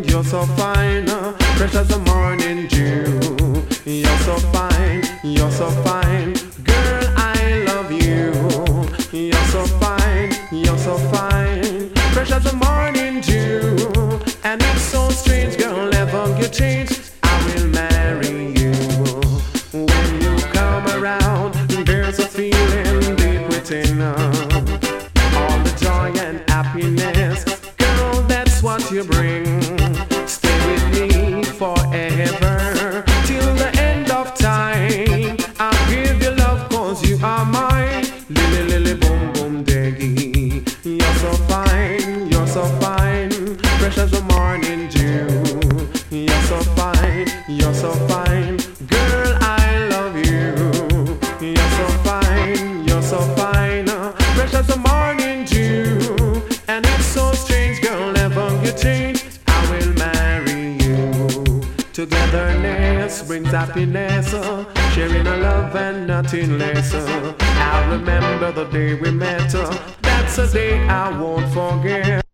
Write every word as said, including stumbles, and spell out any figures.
you're so fine, uh, fresh as the morning dew. You're so fine, you're so fine, girl, I love you. You're so fine, you're so fine, fresh as the morning dew. And it's so strange, girl, never you change. I will marry you. When you come around, there's a feeling deep within us. All the joy and happiness, girl, that's what you bring. Stay with me forever till the end of time. I'll give you love cause you are mine. Lily, lily, boom, boom, daggy. You're so fine, you're so fine, fresh as the morning dew. You're so fine, you're so fine, girl, I love you. You're so fine, you're so fine, fresh as the morning dew. And it's so strange, girl, never you change. I will marry you. Togetherness brings happiness, uh, sharing a love and nothing less. uh. I remember the day we met, uh, that's a day I won't forget.